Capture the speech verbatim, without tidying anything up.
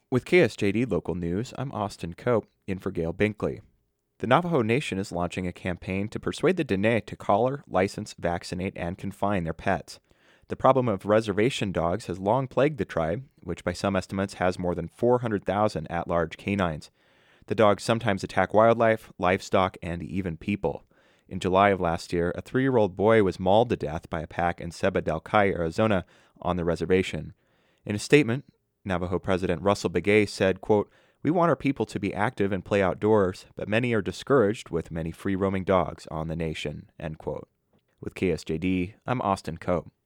With K S J D Local News, I'm Austin Cope, in for Gail Binkley. The Navajo Nation is launching a campaign to persuade the Dene to collar, license, vaccinate, and confine their pets. The problem of reservation dogs has long plagued the tribe, which by some estimates has more than four hundred thousand at-large canines. The dogs sometimes attack wildlife, livestock, and even people. In July of last year, a three-year-old boy was mauled to death by a pack in Seba del Cay, Arizona, on the reservation. In a statement, Navajo President Russell Begay said, quote, "We want our people to be active and play outdoors, but many are discouraged with many free-roaming dogs on the nation," end quote. With K S J D, I'm Austin Coe.